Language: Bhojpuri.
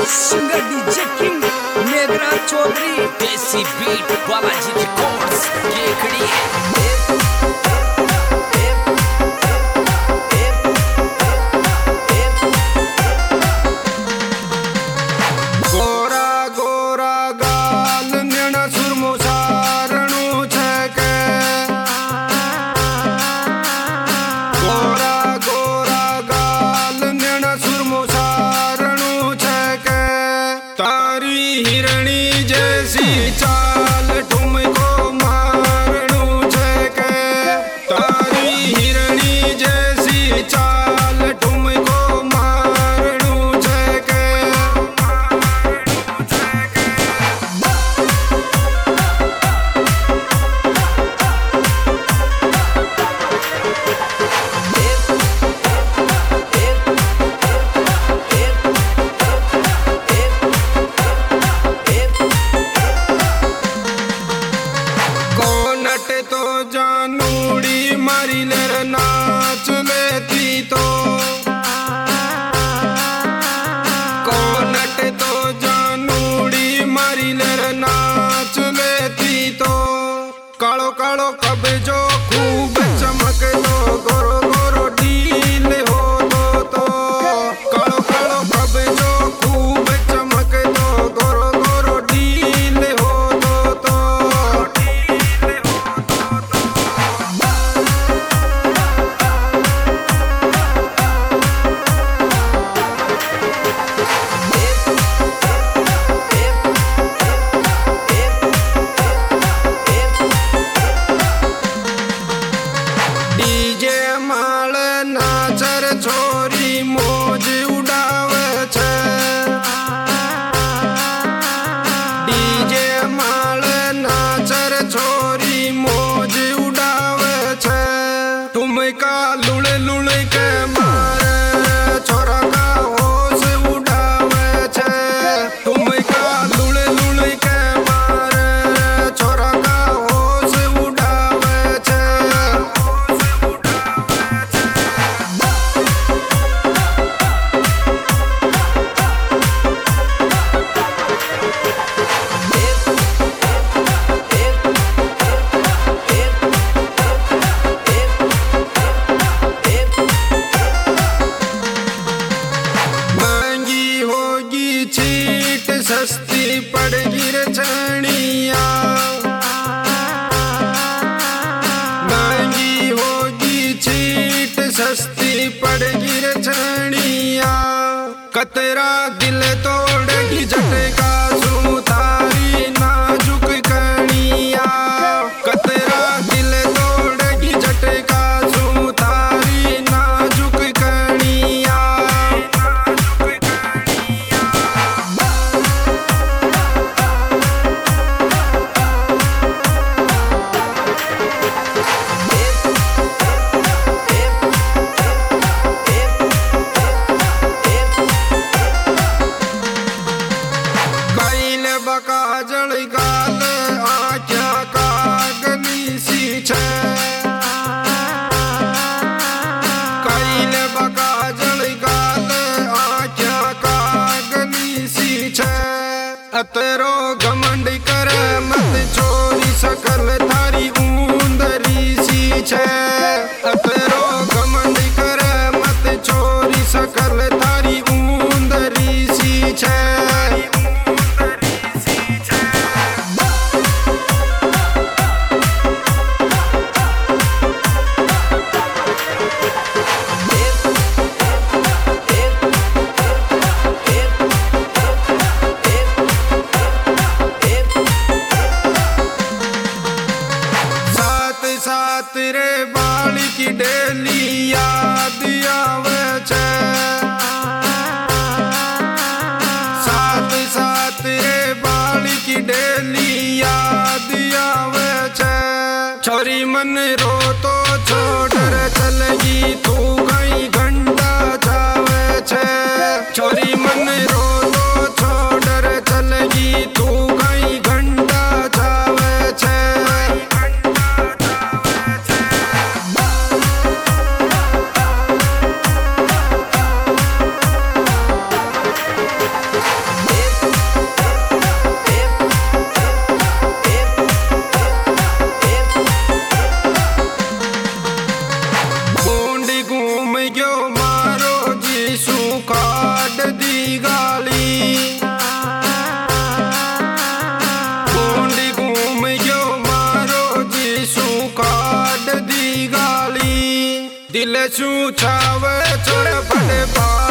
Singer DJ king Meghraj Chaudhary desi beat Balaji records ये खड़ी है। हिरणी जैसी चाल तुमको मारणू छके, तारी हिरणी जैसी चाल तुमको मारणू छके। तो जानूड़ी मारी लर नाच लेती तो कोनट तो जानूड़ी मारी लर नाच लेती तो कालो कालो कब्जो खूब चमक लो गोरो गोरो ढील हो तो कालो कालो कब्जो खूब चमक लो गोरो गोरो ढील हो तो छोरी मौज उड़ावे छे, डीजे माल नाचर छोरी मौज उड़ावे छे। ठुमका लुड़ लुड़ के मारे छोरा का होश उड़ावे छे, ठुमका लुड़ लुड़ के मारे छोरा का होश उड़ावे छे। चीट सस्ती पड़गी रे छनिया, महंगी होगी चीट सस्ती पड़गी रे छनिया। कतरा दिल तोड़गी झटका सू थारी नाजुक कनिया, कतरा दिल तोड़गी झटका सू थारी नाजुक कनिया। बका जल गाल आख्या कागनी सी छे, कैल बका जल गाल आख्या कागनी सी छे। अतरो घमंड कर मत छोरी सकल थारी ऊंदरी सी छे, अतरो घमंड कर मत छोरी सकल थारी ऊंदरी सी छे। साथ रे बाली की डेली याद आवे छे, साथ साथ रे बाली की डेली याद आवे छे। छोरी मन रो तो छोड़ चलगी तू कहीं घंटा जावे छे, छोरी मन रो तो छोड़ चलगी तू कहीं घंटा जावे छे। दी गाली गोंडी घूम गयो मारो जीसू काट दी गाली दिल छू छावे चढ़ फटे